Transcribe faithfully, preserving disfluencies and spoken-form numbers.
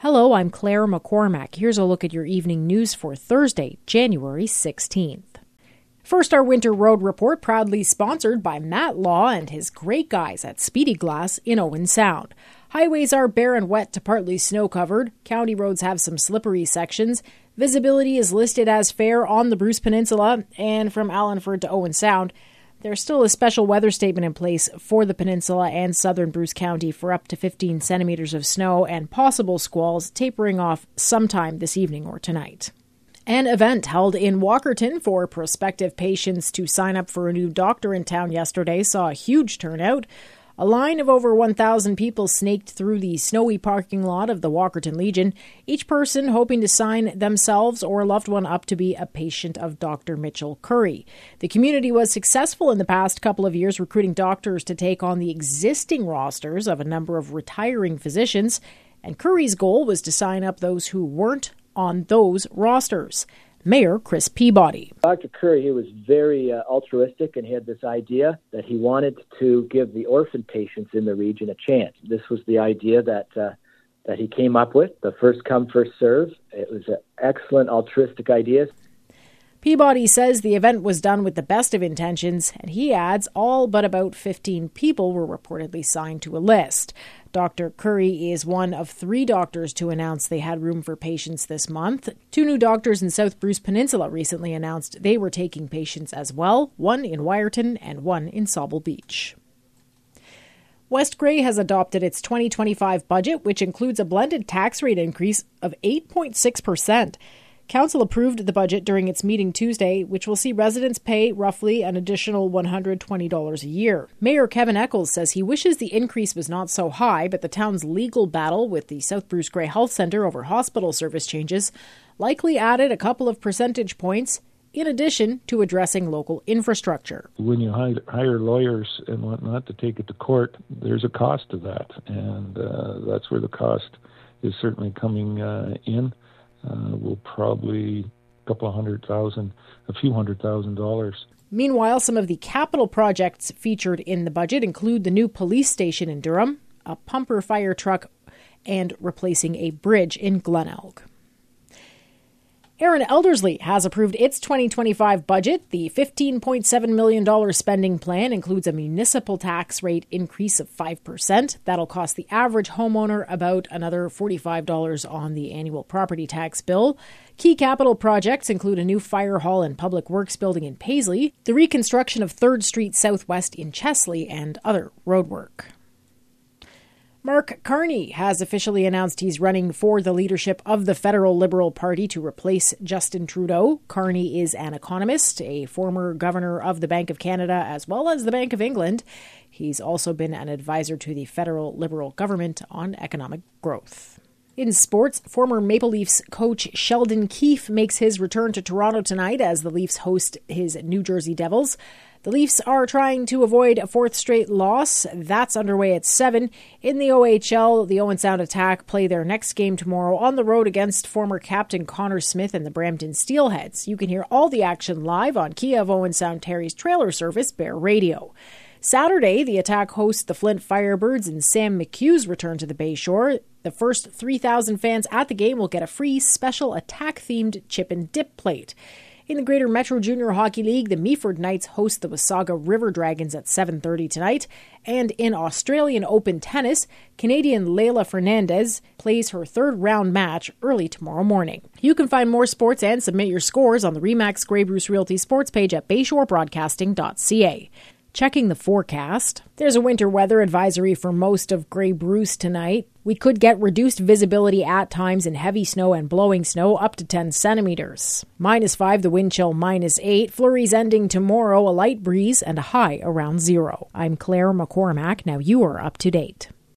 Hello, I'm Claire McCormack. Here's a look at your evening news for Thursday, January sixteenth. First, our winter road report, proudly sponsored by Matt Law and his great guys at Speedy Glass in Owen Sound. Highways are bare and wet to partly snow-covered. County roads have some slippery sections. Visibility is listed as fair on the Bruce Peninsula and from Allenford to Owen Sound. There's still a special weather statement in place for the peninsula and southern Bruce County for up to fifteen centimeters of snow and possible squalls tapering off sometime this evening or tonight. An event held in Walkerton for prospective patients to sign up for a new doctor in town yesterday saw a huge turnout. A line of over one thousand people snaked through the snowy parking lot of the Walkerton Legion, each person hoping to sign themselves or a loved one up to be a patient of Doctor Mitchell Curry. The community was successful in the past couple of years recruiting doctors to take on the existing rosters of a number of retiring physicians, and Curry's goal was to sign up those who weren't on those rosters. Mayor Chris Peabody. Doctor Curry, he was very uh, altruistic, and he had this idea that he wanted to give the orphan patients in the region a chance. This was the idea that uh, that he came up with, the first come, first serve. It was an excellent altruistic idea. Peabody says the event was done with the best of intentions, and he adds all but about fifteen people were reportedly signed to a list. Doctor Curry is one of three doctors to announce they had room for patients this month. Two new doctors in South Bruce Peninsula recently announced they were taking patients as well, one in Wyerton and one in Sauble Beach. West Grey has adopted its twenty twenty-five budget, which includes a blended tax rate increase of eight point six percent. Council approved the budget during its meeting Tuesday, which will see residents pay roughly an additional one hundred twenty dollars a year. Mayor Kevin Eccles says he wishes the increase was not so high, but the town's legal battle with the South Bruce Grey Health Centre over hospital service changes likely added a couple of percentage points, in addition to addressing local infrastructure. When you hire lawyers and whatnot to take it to court, there's a cost to that, and uh, that's where the cost is certainly coming uh, in. Uh, will probably a couple of hundred thousand, a few hundred thousand dollars. Meanwhile, some of the capital projects featured in the budget include the new police station in Durham, a pumper fire truck, and replacing a bridge in Glenelg. Aaron Elderslie has approved its twenty twenty-five budget. The fifteen point seven million dollars spending plan includes a municipal tax rate increase of five percent. That'll cost the average homeowner about another forty-five dollars on the annual property tax bill. Key capital projects include a new fire hall and public works building in Paisley, the reconstruction of third Street Southwest in Chesley, and other roadwork. Mark Carney has officially announced he's running for the leadership of the Federal Liberal Party to replace Justin Trudeau. Carney is an economist, a former governor of the Bank of Canada as well as the Bank of England. He's also been an advisor to the federal Liberal government on economic growth. In sports, former Maple Leafs coach Sheldon Keefe makes his return to Toronto tonight as the Leafs host his New Jersey Devils. The Leafs are trying to avoid a fourth straight loss. That's underway at seven. In the O H L, the Owen Sound Attack play their next game tomorrow on the road against former captain Connor Smith and the Brampton Steelheads. You can hear all the action live on Kia of Owen Sound Terry's trailer service, Bear Radio. Saturday, the Attack hosts the Flint Firebirds and Sam McHugh's return to the Bayshore. The first three thousand fans at the game will get a free special Attack-themed chip and dip plate. In the Greater Metro Junior Hockey League, the Meaford Knights host the Wasaga River Dragons at seven thirty tonight. And in Australian Open tennis, Canadian Leylah Fernandez plays her third round match early tomorrow morning. You can find more sports and submit your scores on the Remax Grey Bruce Realty sports page at bayshore broadcasting dot c a. Checking the forecast, there's a winter weather advisory for most of Grey Bruce tonight. We could get reduced visibility at times in heavy snow and blowing snow up to ten centimeters. Minus five, the wind chill minus eight. Flurries ending tomorrow, a light breeze and a high around zero. I'm Claire McCormack. Now you are up to date.